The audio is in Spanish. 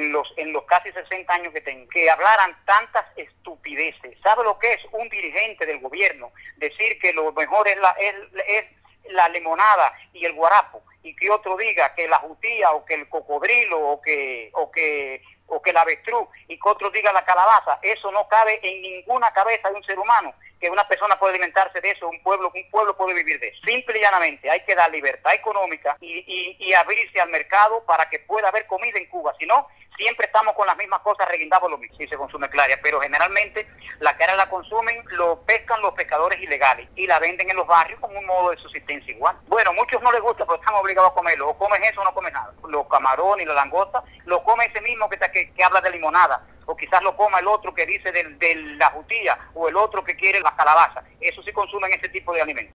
en los casi 60 años que tengo, que hablaran tantas estupideces. ¿Sabe lo que es un dirigente del gobierno? Decir que lo mejor es la limonada y el guarapo, y que otro diga que la jutía o que el cocodrilo o que el avestruz, y que otro diga la calabaza. Eso no cabe en ninguna cabeza de un ser humano, que una persona puede alimentarse de eso, un pueblo puede vivir de eso. Simple y llanamente hay que dar libertad económica y abrirse al mercado para que pueda haber comida en Cuba. Si no, siempre estamos con las mismas cosas, reguindamos lo mismo. Sí se consume claria, pero generalmente la cara la consumen, lo pescan los pescadores ilegales y la venden en los barrios como un modo de subsistencia igual. Bueno, muchos no les gusta, pero están obligados a comerlo. O comes eso o no comes nada. Los camarones y la langosta lo come ese mismo que habla de limonada. O quizás lo coma el otro que dice de la jutía, o el otro que quiere la calabaza. Eso sí consumen ese tipo de alimentos.